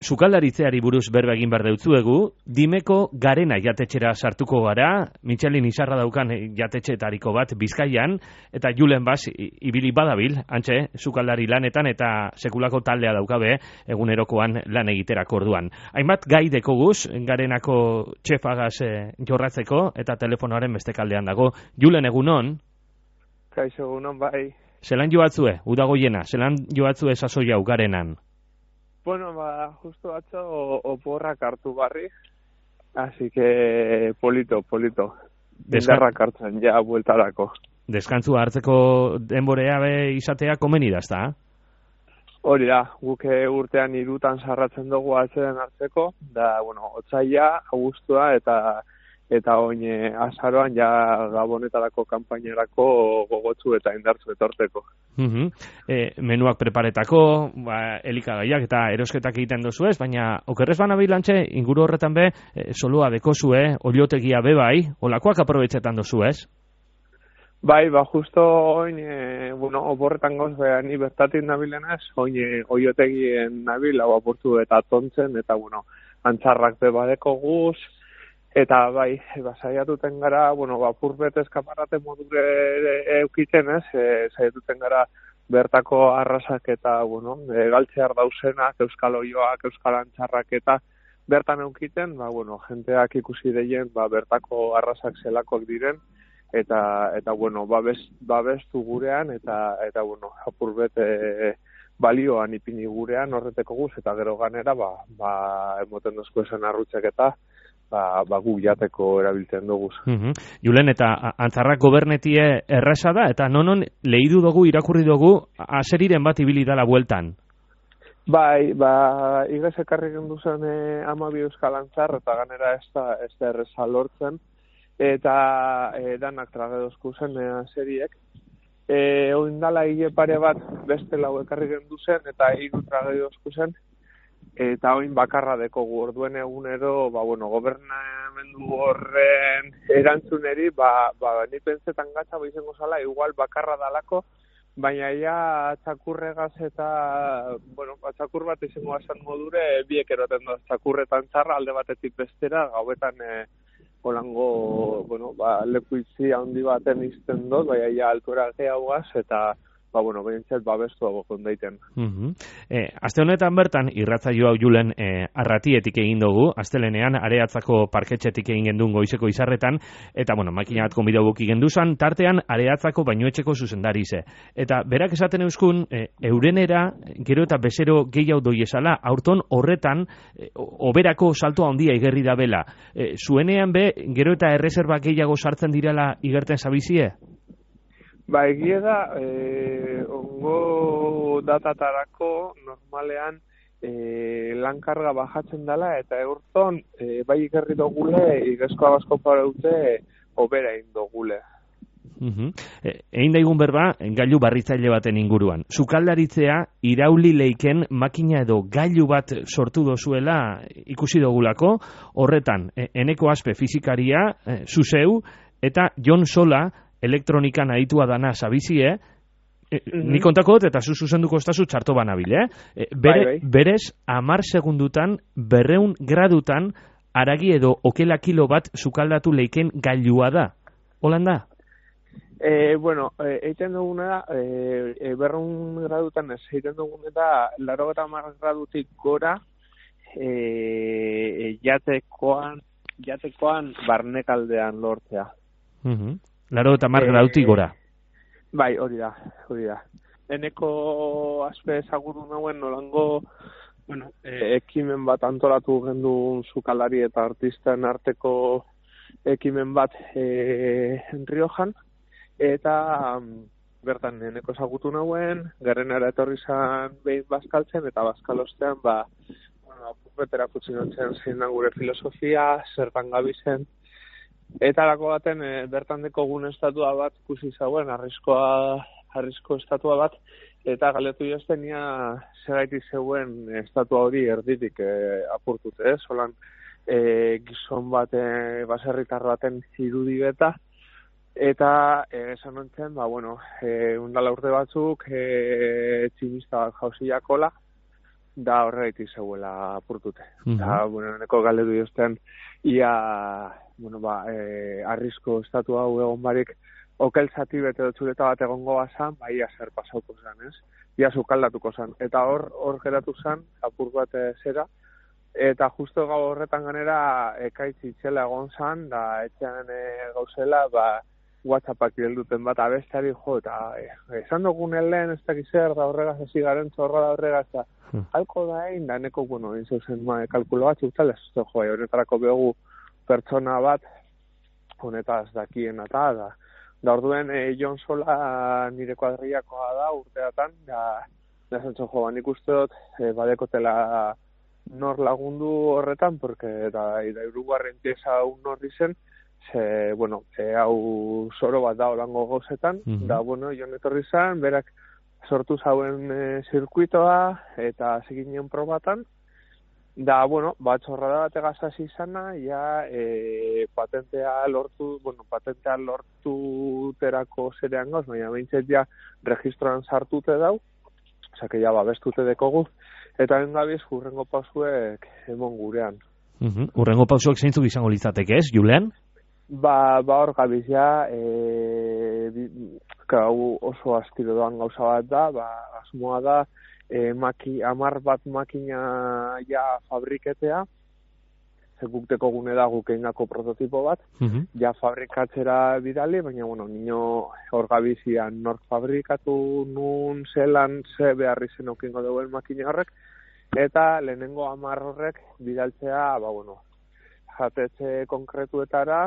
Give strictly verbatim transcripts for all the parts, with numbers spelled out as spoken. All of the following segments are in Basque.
sukaldaritzeari buruz berba egin behar deutzuegu, Dimeko Garena jatetxera sartuko gara, Michelin izarra daukan jatetxetariko bat Bizkaian, eta Julen Bas ibili badabil, antxe, sukaldari lanetan eta sekulako taldea daukabe egunerokoan lan egiterako orduan. Hainbat gai dekoguz, Garenako txefagaz eh, jorratzeko, eta telefonoaren beste kaldean dago. Julen, egunon? Kaixo, egunon, bai. Zelan joatzue, udagoiena, zelan joatzue sasoia hau Garenan? Bueno, ba, justo atzo oporrak hartu barri, así que polito, polito. Desgarrak hartzen, ja, bueltarako. Deskantzua hartzeko denborea be izatea komeni da, ezta? Hori da, guke urtean hirutan sarratzen dugu atzeren hartzeko, da, bueno, otsaila, abuztua eta eta oin azaroan ja gabonetarako kanpainerako gogotzu eta indartzu etorteko. Uh-huh. E, menuak preparetako, ba, elikagaiak eta erosketak egiten dozu ez, baina okerrez banabilantxe, inguru horretan be, e, soloa dekozue, oliotegia be bai, olakoak aprobetxetan dozu ez? Bai, ba, justo oin, e, bueno, oporretan goz, beha, ni bertatik nabilenaz, oin, e, oliotegien nabil, hau apurtu eta tontzen, eta, bueno, antxarrak be badeko guz, eta bai, ba, saiatuten gara, bueno, ba, purbet eskaparate modure eukiten ez, e, saiatuten gara bertako arrasak eta, bueno, e, galtzear dausenak, euskal oioak, euskal antxarrak eta bertan eukiten, ba, bueno, jenteak ikusi deien, ba, bertako arrasak zelakoak diren, eta, eta bueno, babes, babestu gurean, eta, eta bueno, apurbet e, balioan ipini gurean horreteko guz, eta gero ganera, ba, ba emoten dozko esan arrutzek eta, ba, ba gu jateko erabiltzen dugu. Uh-huh. Julen, eta antzarrak gobernetie erresa da, eta nonon lehidu dugu, irakurri dugu, azeriren bat ibili dala bueltan. Bai, ba, igaz ekarri gendu zen e, amabi euskal antzar, eta ganera ez da, ez da erresa lortzen, eta e, danak tragedozku zen e, azeriek. E, oindala hile pare bat beste lau ekarri gendu zen, eta hiru tragedozku zen, eta oin bakarra dekogu orduen egunero, ba, bueno, gobernamendu horren erantzuneri, ba, ba, ni pentsetan gatza izango zala, igual bakarra dalako, baina ja txakurregaz eta, bueno, ba, txakur bat izango asan modure, biek eroten da txakurretan txarra, alde batetik bestera, gauetan e, holango, bueno, ba, lekuitzi handi baten izten dut, baina ja altura gehiagaz, eta ba, bueno, behintzat babestu dago kondaiten. Uh-huh. eh, Aste honetan bertan, irratzaio hau Julen eh, arratietik egin dugu, astelenean areatzako parketxetik egin gendun goizeko izarretan, eta, bueno, makina bat konbidau buki genduzan, tartean areatzako bainuetxeko zuzendarize. Eta berak esaten euskun, eh, eurenera, gero eta bezero gehiago doiezala, aurton horretan, eh, oberako saltoa handia igerri da bela. Eh, zuenean be, gero eta erreserba gehiago sartzen direla igerten zabizie? Ba, egia da, e, ongo datatarako normalean e, lankarga bajatzen dela, eta eurton, e, bai ikerri dogule, igezkoa basko paraute, obera egin dogule. Uh-huh. E, egin daigun berba, gailu barritzaile baten inguruan. Sukaldaritzea, irauli leiken makina edo gailu bat sortu dozuela ikusi dogulako, horretan, e, eneko aspe fizikaria, e, zuzeu, eta Jon Sola, elektronikan aditua dana zabizie, e, mm-hmm. Ni kontako dut eta zuzu zenduko estazu txarto banabil, eh? E, bere, bai, bai. Berez, amar segundutan, berreun gradutan, aragi edo okela kilo bat sukaldatu leiken gailua da. Holan da? E, bueno, eiten duguna da, e, e, berreun gradutan ez, eiten duguna da, laro eta amar gradutik gora, e, jatekoan, jatekoan barnekaldean lortzea. Mhm. Laro eta mar grautik gora. Bai, hori da, hori da. Eneko aspe ezaguru nauen nolango, bueno, e, ekimen bat antolatu gendu sukaldari eta artisten arteko ekimen bat e, Riojan, eta um, bertan eneko ezagutu nauen, Garenara etorri zan behin bazkaltzen, eta bazkalostean, ba, bueno, apurretera kutsi nontzen zein gure filosofia, zertan gabizen, eta lako baten e, bertan dekogun estatua bat ikusi zauen, arriskoa, arrisko estatua bat, eta galetu jaztenia segaitik zeuen estatua hori erditik e, apurtute, ez? Holan, e, gizon bat, e, baserritar baten irudi beta, eta e, esan nontzen, ba, bueno, e, undala urte batzuk, e, tximista bat jauziakola, da horregatik zeuela apurtute. Mhm. Da, bueno, neko galdetu jozten, ia, bueno, ba, e, arrizko estatu hau egon barik, okel zati bete dutxuleta bat egongo bazan, ba, ia zer pasauko zan, ez? Ia zukaldatuko zan. Eta hor, hor geratu zan, apur bat e, zera, eta justo gau horretan ganera ekaitz itxela egon zan, da etxean e, gauzela, ba, WhatsAppak duten bat abestari jo, eta e, esan dugun lehen ez dakiz zer, da horregaz hasi garen zorra da horregaz, da hmm. halko da egin, da neko, bueno, egin zeuzen ma, kalkulo bat, zutzel ez, jo, honetarako begu pertsona bat, honetaz dakien eta, da, da orduen e, Jon Sola nire kuadriakoa da urteatan, da, da zentzu jo, nik uste dut, e, badekotela nor lagundu horretan, porque da, da irugarren pieza un nor dizen, ze, bueno, e, hau zoro bat da holango gozetan, mm-hmm. da, bueno, Jon etorri zan, berak sortu zauen e, zirkuitoa, eta ziginen probatan, da, bueno, bat zorrada bat egazaz izana, ja, e, patentea lortu, bueno, patentea lortu terako zerean gauz, baina behintzet ja registroan sartute dau, osea, ja, babestute dekogu, eta bengabiz, hurrengo pausuek emon gurean. Mm-hmm. Hurrengo pausuek zeintzuk izango litzateke, ez, Julen? Ba, ba hor gabiz ja, e, gau oso astiro doan gauza bat da, ba, asmoa da, e, maki, amar bat makina ja fabriketea, zebukteko gune da guk egindako prototipo bat, mm-hmm. ja fabrikatzera bidali, baina, bueno, nino hor gabizian nork fabrikatu nun zelan ze beharri zen okingo duen makina horrek, eta lehenengo amar horrek bidaltzea, ba, bueno, jatetxe konkretuetara,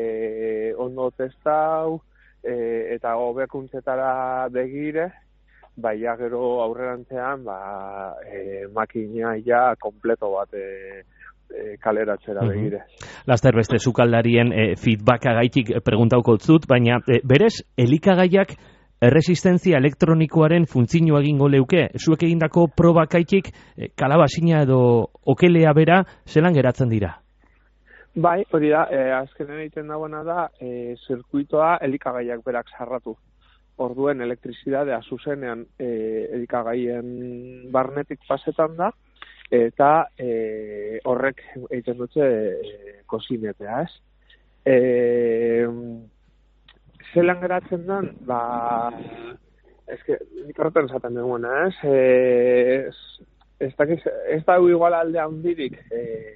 e, ondo testau, e, eta hobekuntzetara begire, baina gero aurrerantzean, ba, e, makina ja kompleto bat e, e, kaleratzera mm-hmm. begire. Laster beste sukaldarien e, feedbacka gaitik preguntauko zut, baina e, berez, elikagaiak erresistenzia elektronikoaren funtzioa egingo leuke, zuek egindako probakaitik e, kalabasina edo okelea bera zelan geratzen dira? Bai, hori da, eh, azkenen egiten dagoena da, eh, zirkuitoa elikagaiak berak sarratu. Orduen elektrizidadea zuzenean eh, elikagaien barnetik pasetan da, eta eh, horrek egiten dutze eh, kozinetea, ez? Eh, zelan geratzen den, ba, eske, nik horretan esaten duguna, ez? Eh, ez, ez, dakiz, ez da igual alde handirik, eh,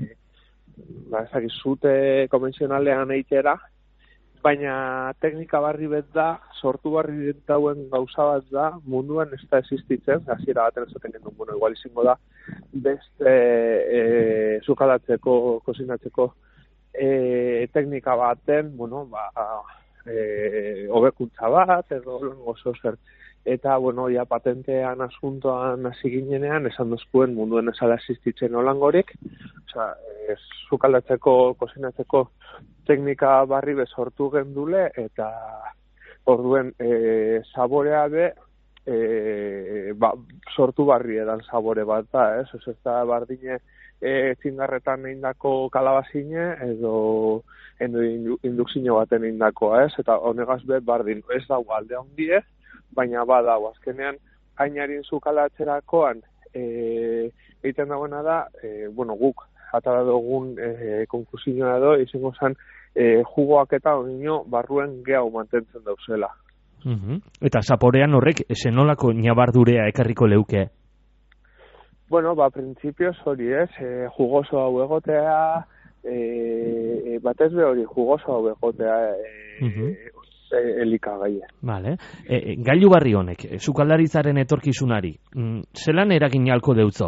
ba, ezak, zute konbentzionalean eitera, baina teknika barri bet da, sortu barri bet dauen gauza bat da, munduan ez da existitzen, hasiera baten esaten genuen, bueno, igual izango da, beste e, zukalatzeko, kozinatzeko e, teknika baten, bueno, ba, e, hobekuntza bat, edo oso zer. Eta, bueno, ja patentean asuntoan hasi ginenean, esan dozkuen munduen esala existitzen holangorik, osea, e, zukaldatzeko, kozinatzeko teknika barri bezortu gendule, eta orduen e, saborea be, e, ba, sortu barri edan sabore bat da, ez? Ez ez da bardine e, txingarretan eindako kalabazine, edo edo indukzino baten eindakoa, ez? Eta honegaz be bardin, ez dago alde handie, baina badau, azkenean, hainarin zukalatzerakoan e, egiten dagoena da, e, bueno, guk, atara dugun e, konkusioa edo, izango zen, e, jugoak eta onino barruen gehau mantentzen dauzela. Mm-hmm. Eta zaporean horrek, zenolako nabardurea ekarriko leuke? Bueno, ba, printzipioz hori ez, e, jugoso hau egotea, e, batez be hori, jugoso hau egotea, e, mm-hmm. elikagaia. Vale. E, gailu barri honek, sukaldaritzaren etorkizunari, mm, zelan eragin halko deutzo?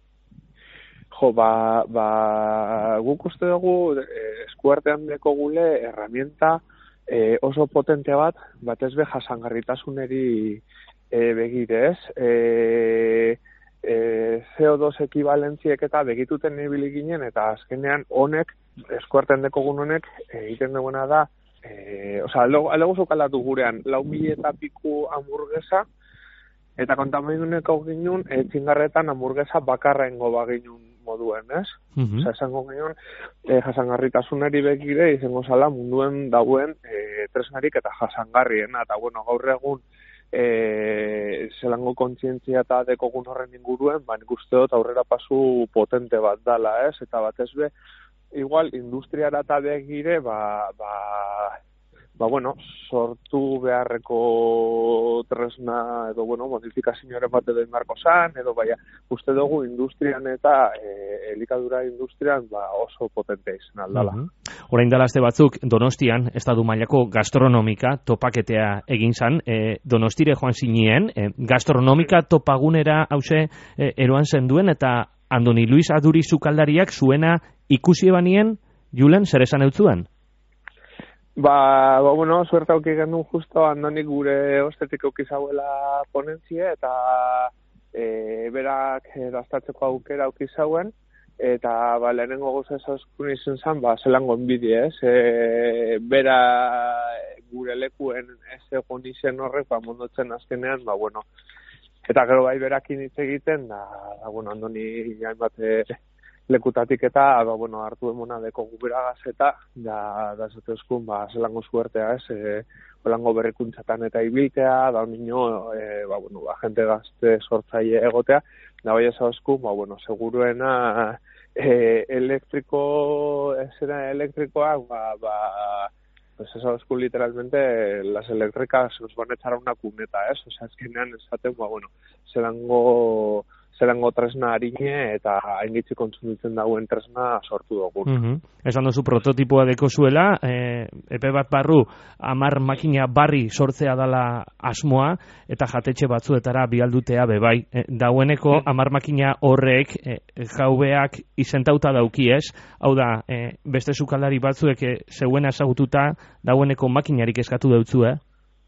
Jo, ba, ba guk uste dugu eh, eskuartean deko gule herramienta eh, oso potente bat, batez be jasangarritasuneri eh, begirez, eh, eh, C O dos ekibalentziek eta begituten ibili ginen, eta azkenean honek, eskuartean deko gun honek, egiten duena da, Eh, Osa, alego zokaldatu gurean, lau mila eta piku hamburguesa, eta kontamenuneko ginun, e, txingarretan hamburguesa bakarrengo baginun moduen, ez? Mm-hmm. Osa, esango ginun, e, jasangarritasunari begire, izango zala munduen dauen e, tresnarik eta jasangarriena, eta bueno, gaur egun e, zelango kontzientzia eta dekogun horren inguruen, ba, nik uste dut aurrera pasu potente bat dala, ez? Eta batez be, igual, industriara eta begire, ba, ba, ba, bueno, sortu beharreko tresna, edo, bueno, modifikazioaren bat edo inmarko zan, edo, baina, uste dugu industrian eta e, elikadura industrian, ba, oso potente izan aldala. Mm-hmm. Orain dela aste batzuk, Donostian, estadu mailako gastronomika topaketea egin zan, e, Donostire joan zinien, e, gastronomika topagunera hause e, eroan zenduen, eta Andoni Luis Aduri sukaldariak zuena ikusi ebanien, Julen, zer esan eutzuen? Ba, ba, bueno, suerte auki gendun justo Andonik gure ostetik aukizauela ponentzia, eta e, berak daztatzeko aukera aukizauen, eta ba, lehenengo goza esaskun izan zen, ba, zelango enbidi, ez? E, bera gure lekuen ez egon izen horrek, ba, mondotzen azkenean, ba, bueno, eta gero bai berakin hitz egiten, da, da bueno, Andoni hainbat lekutatik eta, ba, bueno, hartu emona deko guberagaz eta, da, da zatezkun, ba, zelango suertea, ez, e, zelango berrikuntzatan eta ibiltea, da nino, e, ba, bueno, ba, jente gazte sortzaile egotea, da bai ezazkun, ba, bueno, seguruena e, elektriko, esena elektrikoak, ba, ba, pues ezazkun literalmente las eléctricas nos van a echar a una cuneta, ez, oza, eskenean esaten, ba, bueno, zelango zelango tresna harine eta haingitzi kontsumitzen dauen tresna sortu dugu. Mm-hmm. Esan duzu prototipoa deko zuela, e, epe bat barru amar makina barri sortzea dala asmoa, eta jatetxe batzuetara bialdutea bebai. E, daueneko mm. amar makina horrek e, jaubeak izentauta dauki ez, hau da, e, beste sukaldari batzuek e, zeuena ezagututa daueneko makinarik eskatu dautzu, eh?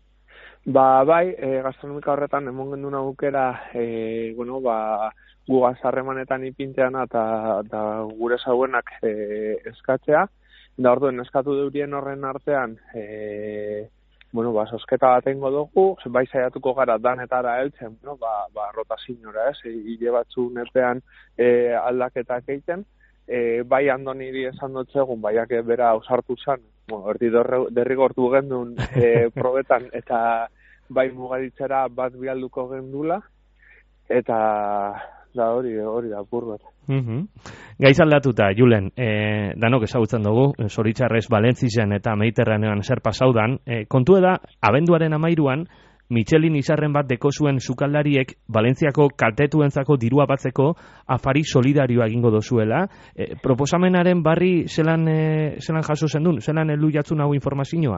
Ba, bai, e, gastronomika horretan emon gendun aukera, e, bueno, ba, gugaz harremanetan ipintean eta, eta gure zauenak e, eskatzea. Da orduen eskatu deurien horren artean, e, bueno, ba, sosketa bat eingo dugu, bai saiatuko gara danetara heltzen, no? ba, ba, rotazinora, ez, hile batzu nepean e, aldaketak egiten, e, bai Andoniri esan dutzegun, baiak bera ausartu zen, bueno, erdi derrigortu gendun e, probetan, eta bai mugaditzera bat bialduko gendula, eta da hori, hori da, pur bat. Mm-hmm. Gaiz aldatuta, Julen, e, danok ezagutzen dugu, Zoritxarrez, Balentzizen eta Mediterraneoan zer pasaudan, e, kontu eda, abenduaren amairuan, Michelin izarren bat deko zuen sukaldariek Valentziako kaltetuentzako dirua batzeko afari solidarioa egingo dozuela. E, proposamenaren barri zelan, e, zelan jaso zendun? Zelan elu jatzun hau informazioa?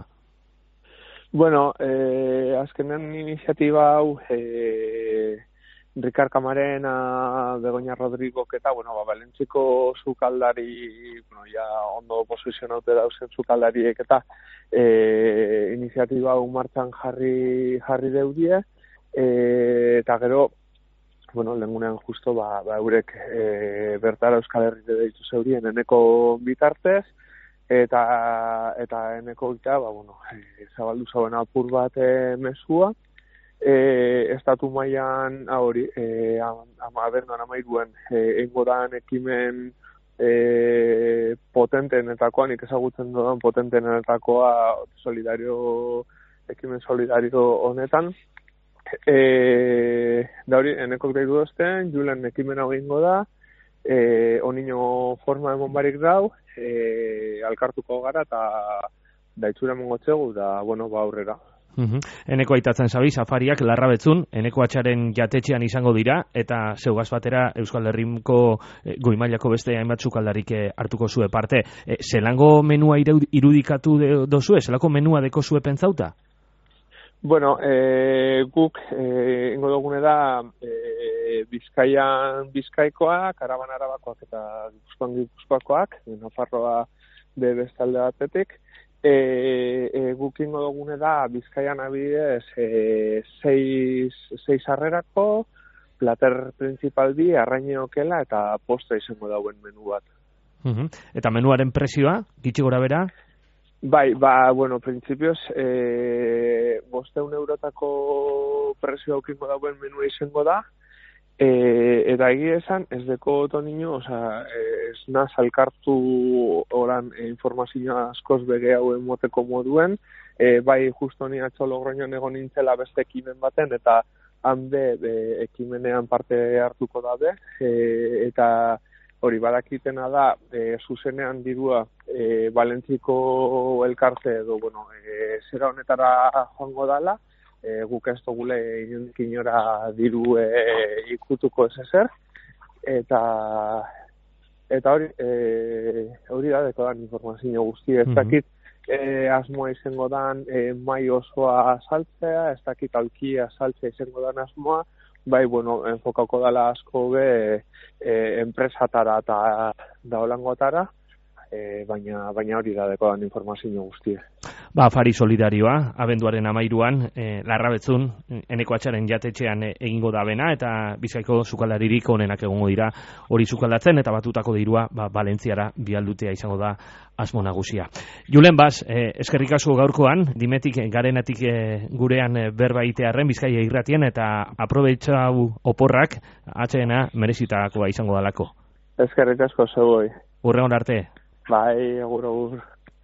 Bueno, eh, azkenen iniziatiba hau eh, Ricard Camarena, Begoña Rodrigo, eta, bueno, ba, Valentziko sukaldari, bueno, ja ondo posizionaute dauzen sukaldariek, eta e, iniziatiba hau martxan jarri, jarri deudie, e, eta gero, bueno, lehengunean justo, ba, ba eurek e, bertara Euskal Herrire deitu zeurien eneko bitartez, eta eta eneko gita, ba, bueno, e, zabaldu zauen apur bat e, mesua, E, estatu mailan hori e, abenduan amairuen e, engodan ekimen e, potentenetakoa, nik ezagutzen dudan potentenetakoa solidario, ekimen solidario honetan, e, da hori enekok deitu dozten, Julen ekimen hau egingo da, e, onino forma emon barik dau, e, alkartuko gara eta daitzura mongotzegu da, bueno, ba aurrera. Uhum. Eneko aitatzen zabi, safariak larrabetzun, eneko atxaren jatetxean izango dira, eta zeugaz batera Euskal Herriko e, goimailako beste hainbat sukaldarik hartuko zue parte. E, zelango menua irudikatu de, dozue? Zelako menua deko zue pentsauta? Bueno, e, guk e, ingo dugune da e, Bizkaian Bizkaikoak, Karaban Arabakoak eta Gipuzkoan Gipuzkoakoak, Nafarroa de bestalde batetik. E, e, guk ingo dugune da Bizkaian abidez e, seis, seis harrerako, plater principal bi, arraine okela eta postre izango dauen menu bat. Uh-huh. Eta menuaren prezioa, gitxi gora bera? Bai, ba, bueno, principios e, bosteun eurotako prezioa ukingo dauen menua izango da, e, eta egia esan, ez deko tonino, oza, ez naz alkartu oran e, informazioa askoz bege hauen moteko moduen, e, bai justo ni atzo Logroñon egon nintzela beste ekimen baten, eta hande e, ekimenean parte hartuko dabe, e, eta hori badakitena da, e, zuzenean dirua e, Valentziko elkarte edo, bueno, e, zera honetara joango dala, e, guk ez dugule inondik inora diru e, ikutuko ez ezer, eta eta hori e, hori da dekodan informazio guztia, ez dakit e, asmoa izango dan e, mai osoa saltzea, ez dakit alkia saltzea izango dan asmoa, bai, bueno, enfokako dala asko be e, enpresatara eta da holangotara, e, baina, baina hori da dekodan informazio guztia. Ba, Afari Solidarioa, abenduaren amairuan, e, Larrabetzun, Eneko Atxaren jatetxean e, egingo da bena, eta Bizkaiko sukaldaririk onenak egongo dira hori sukaldatzen, eta batutako dirua, ba, Valentziara bialdutea izango da asmo nagusia. Julen Bas, e, eskerrik asko gaurkoan, dimetik garenatik e, gurean e, berba itearren Bizkaia irratien, eta aprobetxau oporrak atxeena merezitakoa izango dalako. Eskerrik asko zegoi. Urrengon arte. Bai, agur, agur.